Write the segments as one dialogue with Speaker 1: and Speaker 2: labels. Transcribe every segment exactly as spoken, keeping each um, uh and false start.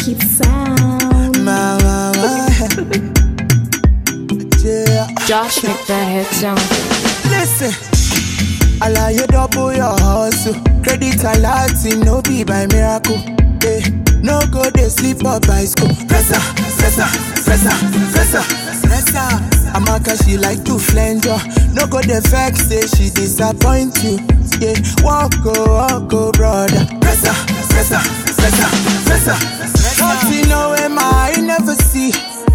Speaker 1: Wicked sound.
Speaker 2: Ma, ma, ma. Yeah.
Speaker 3: Josh make that head sound.
Speaker 2: Listen, I allow you double your hustle. Credit a lot, no be by miracle. Hey, no go they sleep up by school. Pressa, pressa, pressa, pressa, pressa. Amaka she like to flange ya. No go the vex say she disappoint you. Yeah, walk go, walk go, brother. Pressa, pressa, pressa, pressa. Nothing no way my eye never see.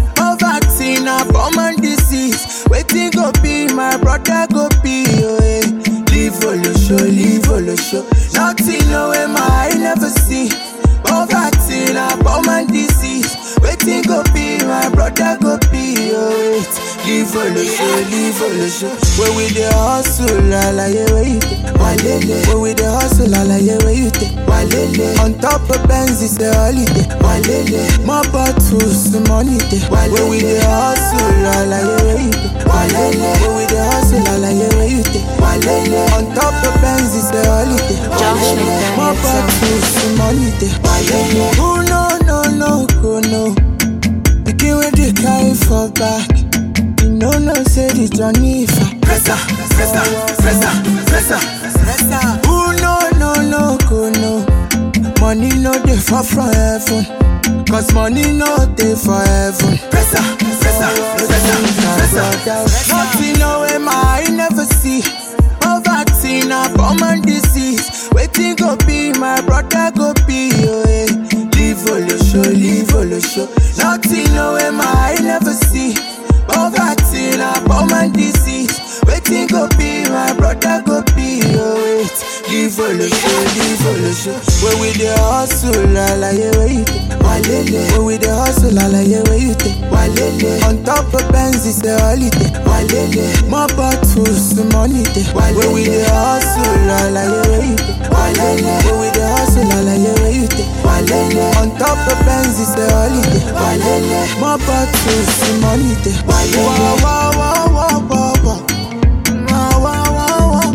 Speaker 2: Poverty na common disease. Waiting go be my brother go be. Oh, yeah. Live all the show, live all the show. Nothing no way my eye never see. Poverty na common disease. Waiting go be my brother go be. Oh, wait. Live all the show, live all the show. Where we the hustle, la la yeah, where you take? Walele. Where we the hustle, la la yeah, where you take? Walele. On top of Benz is the holiday. Walele. More bottles, the money day. Where we the hustle, la la yeah, where you take? Walele. Where we the hustle, la la yeah, where you take? Walele. On top of Benz is the holiday. Walele. More bottles, the money day. Walele. Oh no no no go no. The game where they carry for back. No, no, say the Johnny for pressa, pressa, pressa, pressa, pressa. Ooh, no, no, no, go, no. Money no dey fall from heaven. Cause money no dey for heaven. Pressa, pressa, pressa, pressa. Nothing no way my eye never see. Poverty na common disease. Waiting go be my brother go be. Oh, yeah. Live all the show, live all the show. Nothing no way my eye never see. Poverty na common disease. Waiting go be my brother go be. Oh wait, live all the show, live all the show. Where we the hustle, la la yeah, where you take? Walele. Where we the hustle, la la yeah, where you take? Walele. On top of Benz is the holiday. Walele. More bottles, the money day. Where we the hustle, la la yeah, where you take? Walele. Where we the hustle, la la yeah, where you take? Walele. On top of Benz is the holiday. Walele. More bottles, the money day. Walele. Wow wow wow wow wow wow. Wow wow wow wow.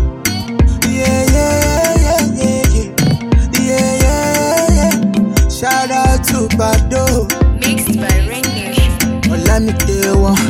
Speaker 2: Yeah yeah yeah yeah yeah yeah yeah yeah. Shout out to Bado.
Speaker 3: Mixed by Rain Nation.
Speaker 2: Olamide one.